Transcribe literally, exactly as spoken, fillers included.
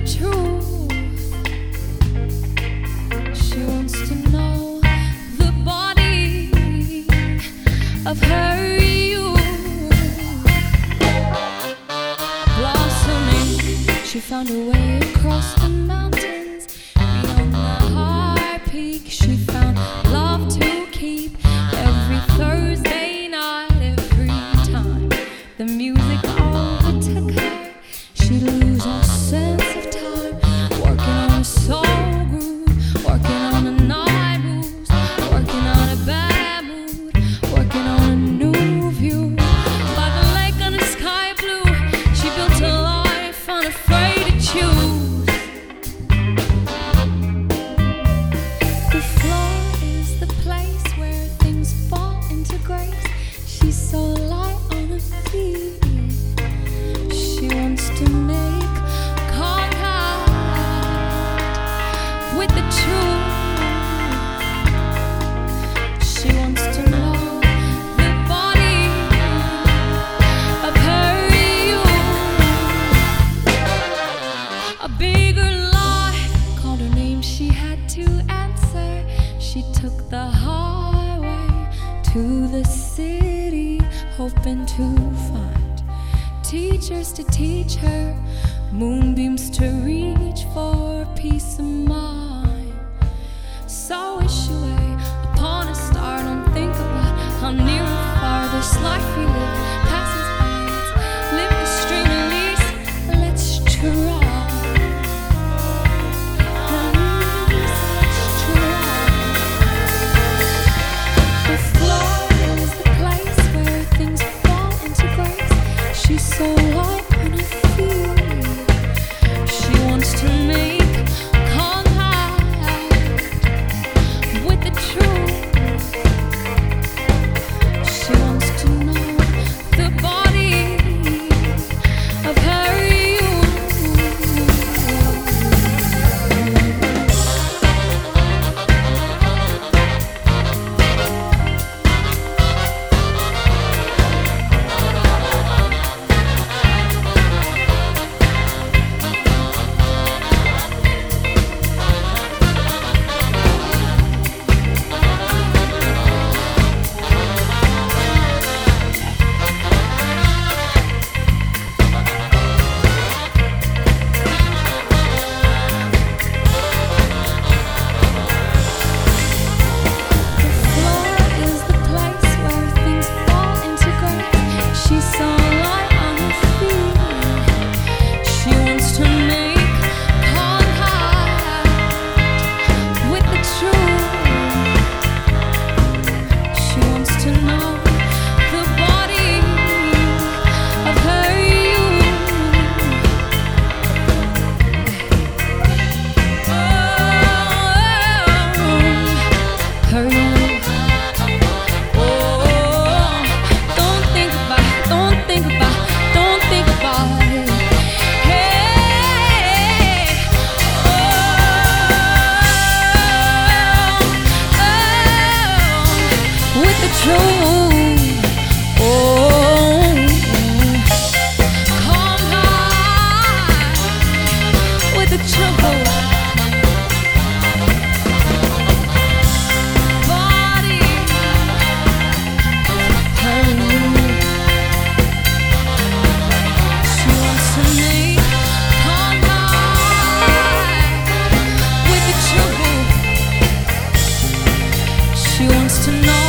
truth. She wants to know the body of her youth. Blossoming, she found her way across the mountains. Beyond the high peak, she found love to keep. Every Thursday night, every time the music overtook her, she'd lose all sense of time. Working on a soul groove, working on a night moves, working on a bad mood, working on a new view. By the lake on the sky blue, she built a life unafraid to choose. The floor is the place where things fall into grace. She's so light on her feet. She wants to make contact with the truth. She wants to know the body of her youth. A bigger lie called her name, she had to answer. She took the highway to the city, hoping to find teachers to teach her, moonbeams to reach for peace of mind. So wish away upon a star, don't think about how near or far this life we live passes by. Let's live the stream at least, let's try. Let's try. The floor is the place where things fall into grace. She's so light on her feet. She wants to make contact with the truth. She wants to know the body of her youth. She wants to know